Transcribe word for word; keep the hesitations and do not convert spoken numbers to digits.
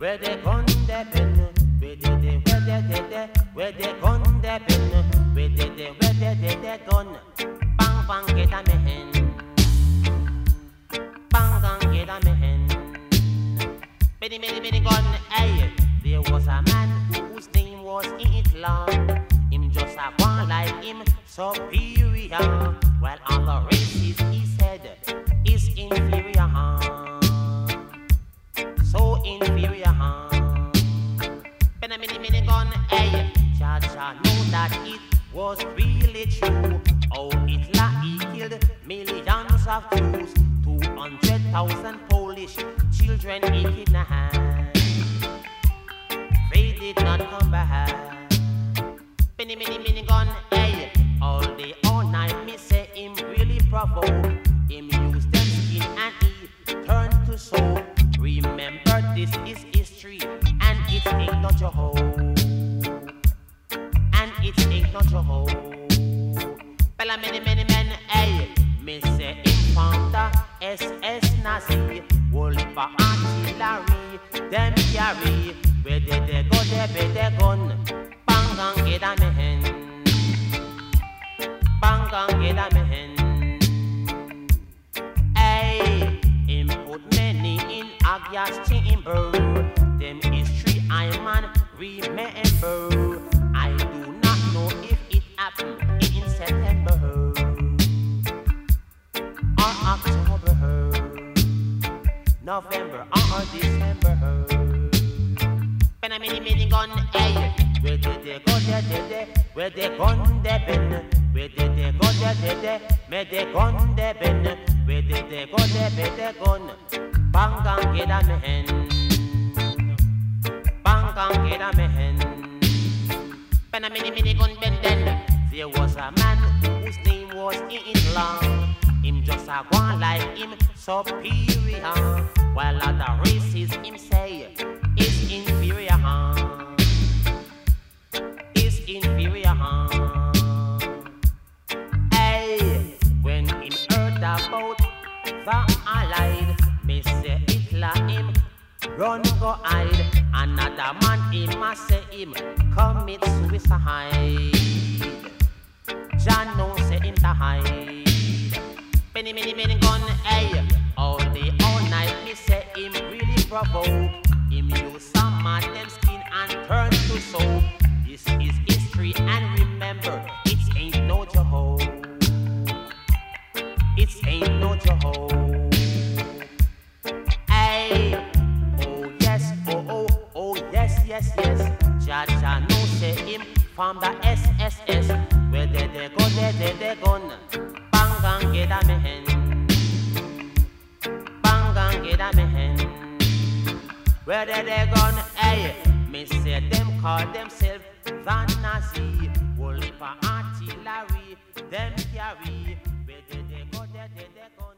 where they gun they pen, where they they where they they they where they gun they pen, where they they where they they they gun, bang bang get a me hen, bang bang get a me hen, many many many gun. Hey, there was a man whose name was Hitler. Him just a one like him superior, while other races he said is inferior. So inferior, huh? But a mini mini gun, hey, Cha Cha know that it was really true. Oh, Hitler he killed millions of Jews, two hundred thousand Polish children he kidnapped. They did not come back. Mini mini mini gun, hey, all day all night me say him really provoke. Him use them skin and he turned to soul. Remember, this is history, and it ain't not your home, and it ain't not your home. Bella many many men, hey, me say infanta S S Nazi, whole heap of artillery, them carry, where they they go they be they gun, bang and get a me hen, bang and get a me hen. Hey, him put many in a gas chamber. Them history I man remember. I do not know if it happened in September or October, November or December. When a mini mini gun, hey, where did they go? There, there, there, where they gun they been? Where did they go? There, there, there, where they gun they been? Where did they go? There, where they gun? Bang and get a me hen, bang and get a me hen. When a mini mini gun bend then, there was a man whose name was Hitler. Him just a one like him superior, while other races him say is inferior, is inferior. Hey, when him heard about the Allied, me say Hitler him run go hide. Another man him a say him commit suicide. John no say him to hide. Many many many gun, hey, all day all night me say him really provoke. Him use some of them skin and turn to soap. This is history and remember, it ain't no Jehovah. It ain't no Jehovah. Hey, oh yes, oh oh, oh yes, yes, yes. Jah Jah no say him from the S S S. Where they they go, they they they gun. Bang and get a me hen. Bang and get a me hen. Where they they gun, hey, me say them call themselves the Nazi. Whole heap of artillery, them carry. Where they they go, they they they gun.